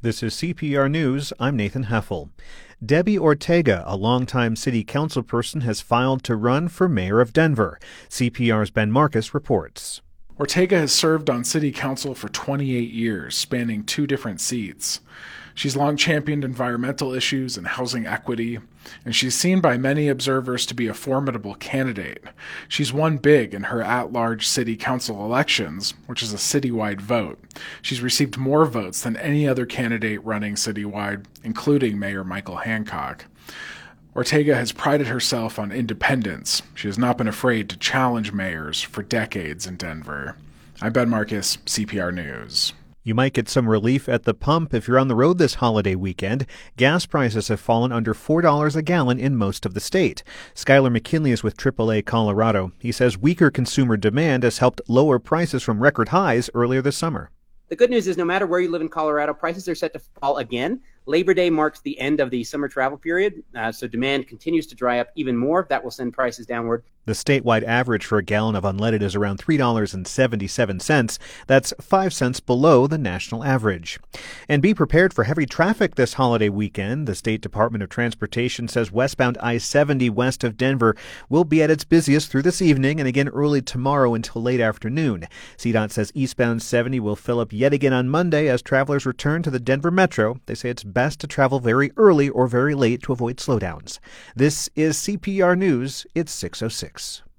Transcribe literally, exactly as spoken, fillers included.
This is C P R News. I'm Nathan Heffel. Debbie Ortega, a longtime city council person, has filed to run for mayor of Denver. C P R's Ben Marcus reports. Ortega has served on city council for twenty-eight years, spanning two different seats. She's long championed environmental issues and housing equity, and she's seen by many observers to be a formidable candidate. She's won big in her at-large city council elections, which is a citywide vote. She's received more votes than any other candidate running citywide, including Mayor Michael Hancock. Ortega has prided herself on independence. She has not been afraid to challenge mayors for decades in Denver. I'm Ben Marcus, C P R News. You might get some relief at the pump if you're on the road this holiday weekend. Gas prices have fallen under four dollars a gallon in most of the state. Skylar McKinley is with triple A Colorado. He says weaker consumer demand has helped lower prices from record highs earlier this summer. The good news is no matter where you live in Colorado, prices are set to fall again. Labor Day marks the end of the summer travel period, uh, so demand continues to dry up even more. That will send prices downward. The statewide average for a gallon of unleaded is around three dollars and seventy-seven cents. That's five cents below the national average. And be prepared for heavy traffic this holiday weekend. The State Department of Transportation says westbound I seventy west of Denver will be at its busiest through this evening and again early tomorrow until late afternoon. C DOT says eastbound seventy will fill up yet again on Monday as travelers return to the Denver Metro. They say it's best to travel very early or very late to avoid slowdowns. This is C P R News. It's six oh six.